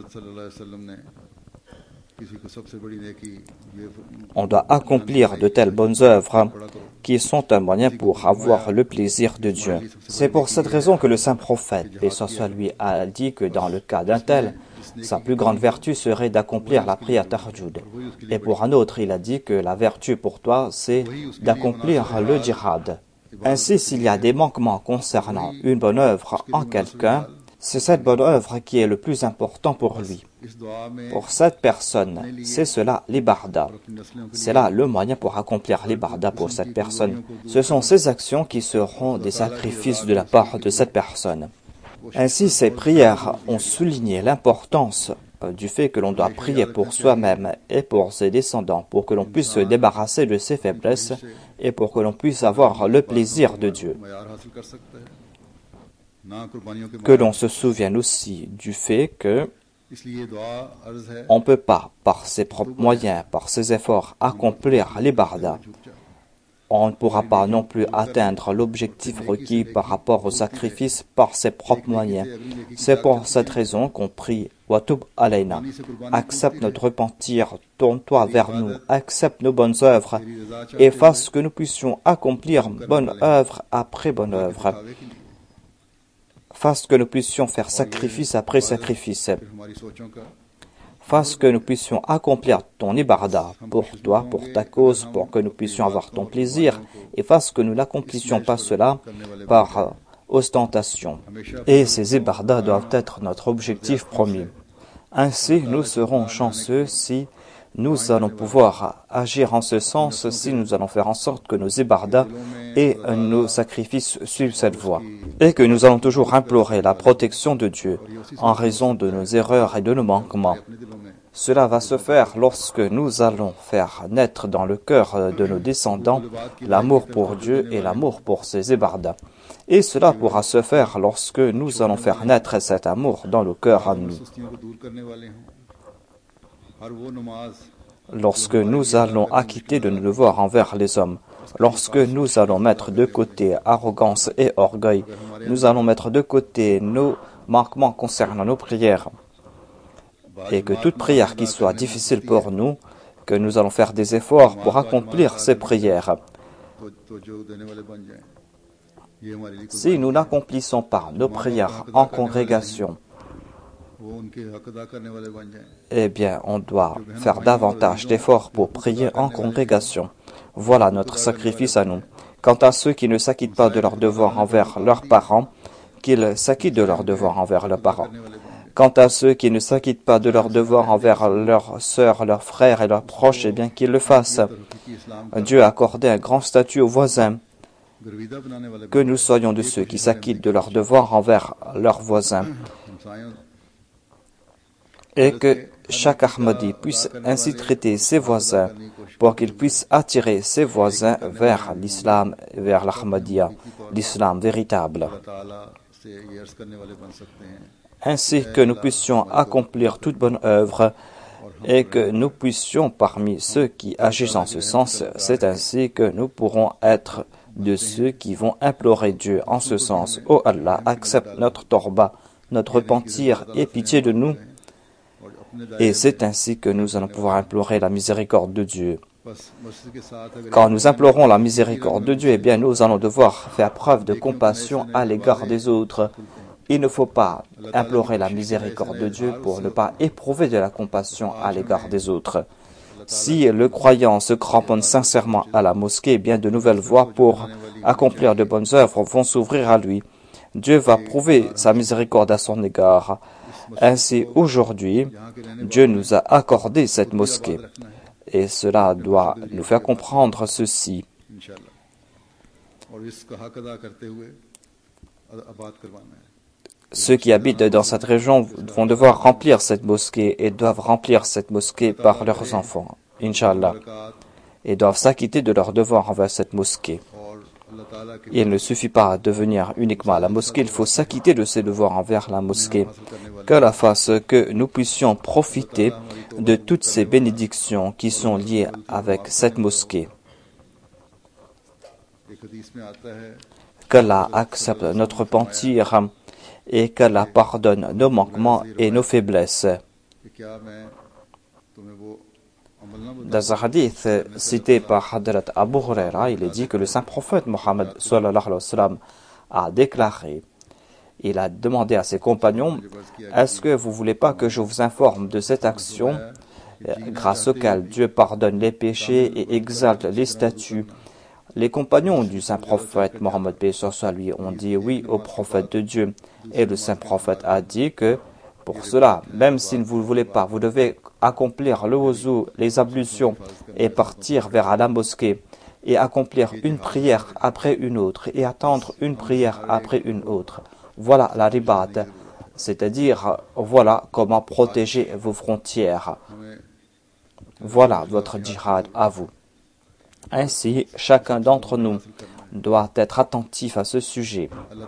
On doit accomplir de telles bonnes œuvres qui sont un moyen pour avoir le plaisir de Dieu. C'est pour cette raison que le saint prophète, paix soit lui, a dit que dans le cas d'un tel, sa plus grande vertu serait d'accomplir la prière tahajjud. Et pour un autre, il a dit que la vertu pour toi, c'est d'accomplir le djihad. Ainsi, s'il y a des manquements concernant une bonne œuvre en quelqu'un, c'est cette bonne œuvre qui est le plus important pour lui. Pour cette personne, c'est cela l'ibadah. C'est là le moyen pour accomplir l'ibadah pour cette personne. Ce sont ces actions qui seront des sacrifices de la part de cette personne. Ainsi, ces prières ont souligné l'importance du fait que l'on doit prier pour soi-même et pour ses descendants, pour que l'on puisse se débarrasser de ses faiblesses et pour que l'on puisse avoir le plaisir de Dieu. Que l'on se souvienne aussi du fait que on ne peut pas, par ses propres moyens, par ses efforts, accomplir l'ibadah. on ne pourra pas non plus atteindre l'objectif requis par rapport au sacrifice par ses propres moyens. C'est pour cette raison qu'on prie Watub Alayna. Accepte notre repentir, tourne-toi vers nous, accepte nos bonnes œuvres et fasse que nous puissions accomplir bonne œuvre après bonne œuvre. Fasse que nous puissions faire sacrifice après sacrifice. Fasse que nous puissions accomplir ton ibarda pour toi, pour ta cause, pour que nous puissions avoir ton plaisir, et fasse que nous n'accomplissions pas cela par euh, ostentation. Et ces ibardas doivent être notre objectif premier. Ainsi, nous serons chanceux si nous allons pouvoir agir en ce sens, si nous allons faire en sorte que nos ibardas et nos sacrifices suivent cette voie, et que nous allons toujours implorer la protection de Dieu en raison de nos erreurs et de nos manquements. Cela va se faire lorsque nous allons faire naître dans le cœur de nos descendants l'amour pour Dieu et l'amour pour ses ibardas. Et cela pourra se faire lorsque nous allons faire naître cet amour dans le cœur à nous. Lorsque nous allons acquitter de nos devoirs envers les hommes, lorsque nous allons mettre de côté arrogance et orgueil, nous allons mettre de côté nos manquements concernant nos prières, et que toute prière qui soit difficile pour nous, que nous allons faire des efforts pour accomplir ces prières. Si nous n'accomplissons pas nos prières en congrégation, eh bien, on doit faire davantage d'efforts pour prier en congrégation. Voilà notre sacrifice à nous. Quant à ceux qui ne s'acquittent pas de leurs devoirs envers leurs parents, qu'ils s'acquittent de leurs devoirs envers leurs parents. Quant à ceux qui ne s'acquittent pas de leurs devoirs envers leurs sœurs, leurs frères et leurs proches, eh bien qu'ils le fassent. Dieu a accordé un grand statut aux voisins. Que nous soyons de ceux qui s'acquittent de leurs devoirs envers leurs voisins. Et que chaque Ahmadi puisse ainsi traiter ses voisins pour qu'il puisse attirer ses voisins vers l'islam, vers l'Ahmadiyya, l'islam véritable. Ainsi que nous puissions accomplir toute bonne œuvre et que nous puissions parmi ceux qui agissent en ce sens, c'est ainsi que nous pourrons être de ceux qui vont implorer Dieu en ce sens. Oh Allah, accepte notre torba, notre repentir et pitié de nous. Et c'est ainsi que nous allons pouvoir implorer la miséricorde de Dieu. Quand nous implorons la miséricorde de Dieu, eh bien nous allons devoir faire preuve de compassion à l'égard des autres. Il ne faut pas implorer la miséricorde de Dieu pour ne pas éprouver de la compassion à l'égard des autres. Si le croyant se cramponne sincèrement à la mosquée, eh bien de nouvelles voies pour accomplir de bonnes œuvres vont s'ouvrir à lui. Dieu va prouver sa miséricorde à son égard. Ainsi, aujourd'hui, Dieu nous a accordé cette mosquée. Et cela doit nous faire comprendre ceci. Ceux qui habitent dans cette région vont devoir remplir cette mosquée et doivent remplir cette mosquée par leurs enfants, Inch'Allah, et doivent s'acquitter de leurs devoirs envers cette mosquée. Il ne suffit pas de venir uniquement à la mosquée, il faut s'acquitter de ses devoirs envers la mosquée. Qu'Allah fasse que nous puissions profiter de toutes ces bénédictions qui sont liées avec cette mosquée. Qu'Allah accepte notre repentir et qu'Allah pardonne nos manquements et nos faiblesses. Dans un hadith cité par Hadrat Abu Huraira, il est dit que le saint prophète Mohammed sallallahu alayhi wa sallam a déclaré, il a demandé à ses compagnons, est-ce que vous ne voulez pas que je vous informe de cette action grâce auquel Dieu pardonne les péchés et exalte les statuts? Les compagnons du saint prophète Mohammed paix sur lui ont dit oui au prophète de Dieu. Et le saint prophète a dit que pour cela, même si vous ne voulez pas, vous devez accomplir le wuzu, les ablutions et partir vers la mosquée et accomplir une prière après une autre et attendre une prière après une autre. Voilà la ribat, c'est-à-dire voilà comment protéger vos frontières. Voilà votre djihad à vous. Ainsi, chacun d'entre nous doit être attentif à ce sujet.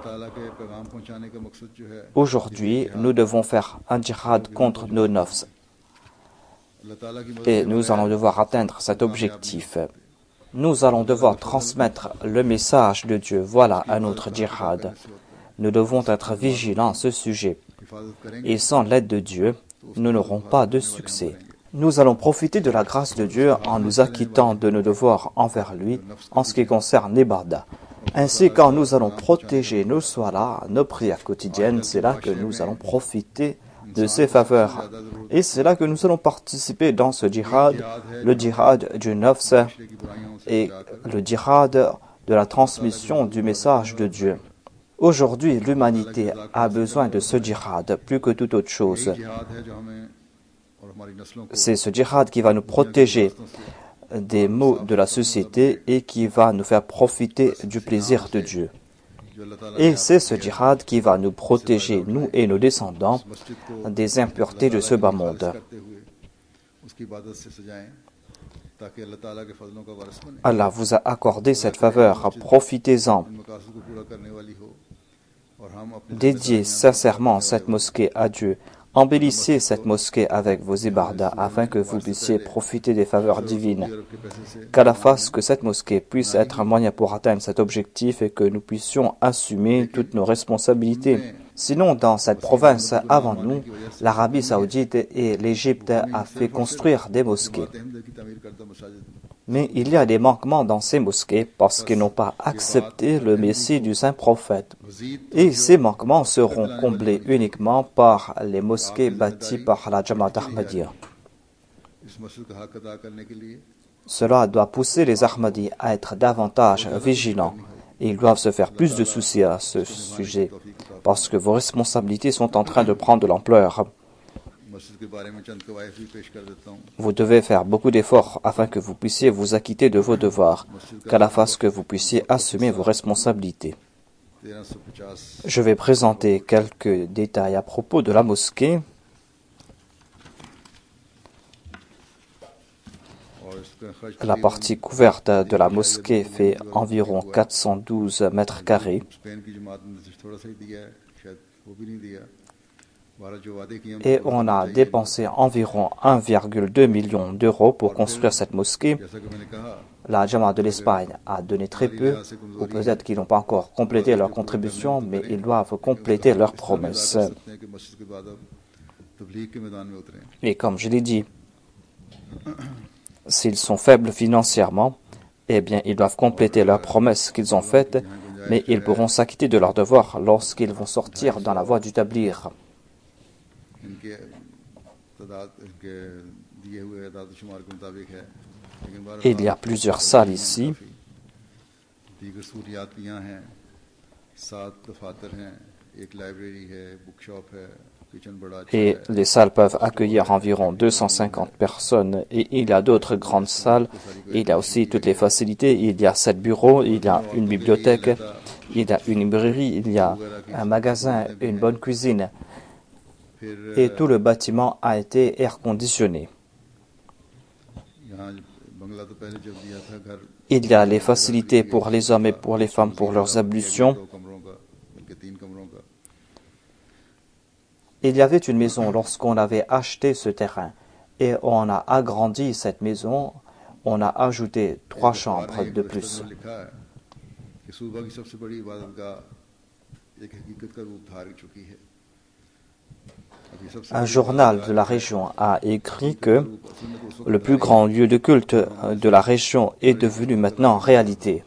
Aujourd'hui, nous devons faire un djihad contre nos nafs. Et nous allons devoir atteindre cet objectif. Nous allons devoir transmettre le message de Dieu. Voilà un autre djihad. Nous devons être vigilants à ce sujet. Et sans l'aide de Dieu, nous n'aurons pas de succès. Nous allons profiter de la grâce de Dieu en nous acquittant de nos devoirs envers lui en ce qui concerne l'ibadah. Ainsi, quand nous allons protéger nos soirs, nos prières quotidiennes, c'est là que nous allons profiter de ses faveurs. Et c'est là que nous allons participer dans ce djihad, le djihad du nafs et le djihad de la transmission du message de Dieu. Aujourd'hui, l'humanité a besoin de ce djihad plus que toute autre chose. C'est ce djihad qui va nous protéger des maux de la société et qui va nous faire profiter du plaisir de Dieu. Et c'est ce djihad qui va nous protéger, nous et nos descendants, des impuretés de ce bas monde. Allah vous a accordé cette faveur, profitez-en. Dédiez sincèrement cette mosquée à Dieu. Embellissez cette mosquée avec vos ibadah afin que vous puissiez profiter des faveurs divines. Qu'Allah fasse que cette mosquée puisse être un moyen pour atteindre cet objectif et que nous puissions assumer toutes nos responsabilités. Sinon, dans cette province, avant nous, l'Arabie saoudite et l'Égypte a fait construire des mosquées. Mais il y a des manquements dans ces mosquées parce qu'ils n'ont pas accepté le Messie du Saint Prophète. Et ces manquements seront comblés uniquement par les mosquées bâties par la Jamaat Ahmadiyya. Cela doit pousser les Ahmadis à être davantage vigilants. Et ils doivent se faire plus de soucis à ce sujet parce que vos responsabilités sont en train de prendre de l'ampleur. Vous devez faire beaucoup d'efforts afin que vous puissiez vous acquitter de vos devoirs, qu'Allah fasse que vous puissiez assumer vos responsabilités. Je vais présenter quelques détails à propos de la mosquée. La partie couverte de la mosquée fait environ quatre cent douze mètres carrés. Et on a dépensé environ un virgule deux million d'euros pour construire cette mosquée. La Jamaat de l'Espagne a donné très peu, ou peut-être qu'ils n'ont pas encore complété leur contribution, mais ils doivent compléter leurs promesses. Et comme je l'ai dit, s'ils sont faibles financièrement, eh bien, ils doivent compléter leurs promesses qu'ils ont faites, mais ils pourront s'acquitter de leurs devoirs lorsqu'ils vont sortir dans la voie du tablir. Il y a plusieurs salles ici. Et les salles peuvent accueillir environ deux cent cinquante personnes. Et il y a d'autres grandes salles. Il y a aussi toutes les facilités. Il y a sept bureaux, il y a une bibliothèque, il y a une librairie, il y a un magasin, une bonne cuisine. Et tout le bâtiment a été air conditionné. Il y a les facilités pour les hommes et pour les femmes pour leurs ablutions. Il y avait une maison lorsqu'on avait acheté ce terrain et on a agrandi cette maison, on a ajouté trois chambres de plus. Un journal de la région a écrit que le plus grand lieu de culte de la région est devenu maintenant réalité.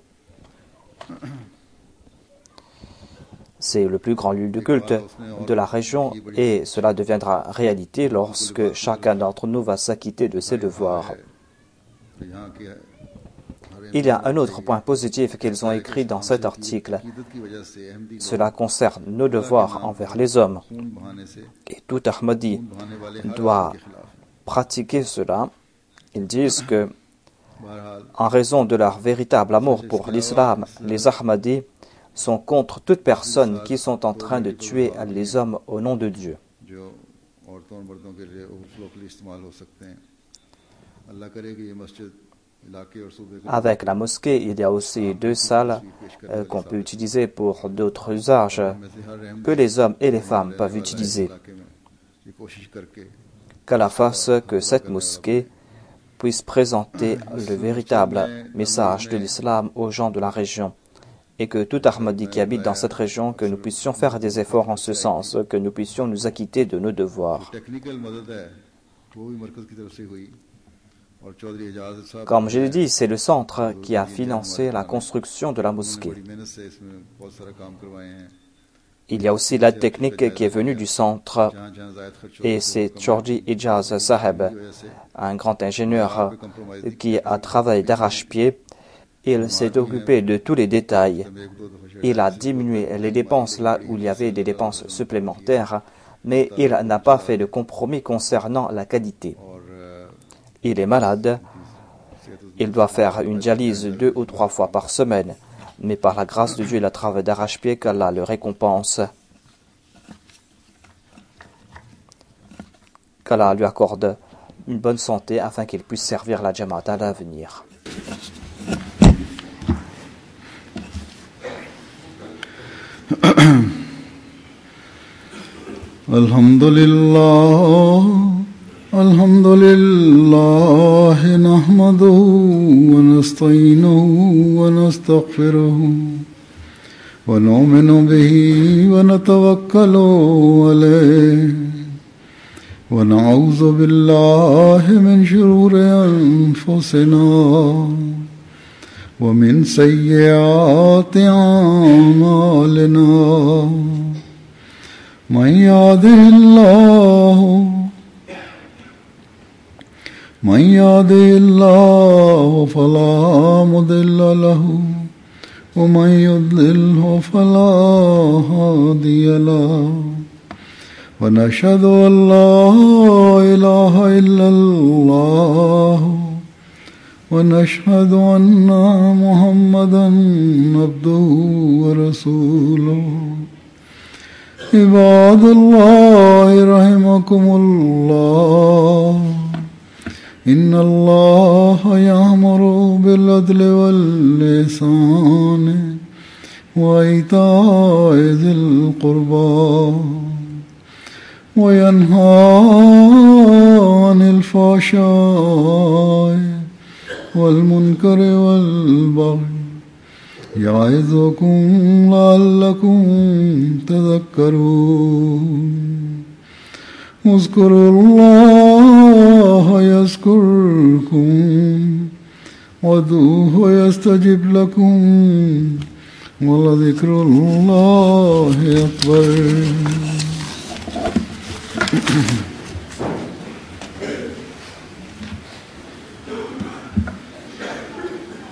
C'est le plus grand lieu de culte de la région et cela deviendra réalité lorsque chacun d'entre nous va s'acquitter de ses devoirs. Il y a un autre point positif qu'ils ont écrit dans cet article. Cela concerne nos devoirs envers les hommes. Et tout Ahmadi doit pratiquer cela. Ils disent que, en raison de leur véritable amour pour l'islam, les Ahmadis sont contre toute personne qui sont en train de tuer les hommes au nom de Dieu. Avec la mosquée, il y a aussi deux salles euh, qu'on peut utiliser pour d'autres usages que les hommes et les femmes peuvent utiliser. Qu'Allah fasse que cette mosquée puisse présenter le véritable message de l'islam aux gens de la région. Et que tout Ahmadi qui habite dans cette région, que nous puissions faire des efforts en ce sens, que nous puissions nous acquitter de nos devoirs. Comme je l'ai dit, c'est le centre qui a financé la construction de la mosquée. Il y a aussi l'aide technique qui est venue du centre, et c'est Chaudhry Ijaz Saheb, un grand ingénieur qui a travaillé d'arrache-pied. Il s'est occupé de tous les détails. Il a diminué les dépenses là où il y avait des dépenses supplémentaires, mais il n'a pas fait de compromis concernant la qualité. Il est malade. Il doit faire une dialyse deux ou trois fois par semaine. Mais par la grâce de Dieu, il a travaillé d'arrache-pied, qu'Allah le récompense. Qu'Allah lui accorde une bonne santé afin qu'il puisse servir la Jamaat à l'avenir. Alhamdulillah, alhamdulillah, nahmaduhu wa nasta'inuhu wa nastaghfiruhu wa nu'minu bihi wa natawakkalu alayhi wa na'udhu billahi min shururi anfusina ومن سيئات أعمالنا من يهده الله من يهده الله فلا مضل له ومن يضلله فلا هادي له ونشهد أن لا إله إلا الله ونشهد أن محمدا عبده ورسوله عباد الله رحمكم الله إن الله يأمر بالعدل والإحسان وإيتاء ذي القربى وينهى عن الفحشاء والمنكر والبغي يعظكم لعلكم تذكرون اذكروا الله يذكركم وادعوه يستجب لكم ولذكر الله أكبر.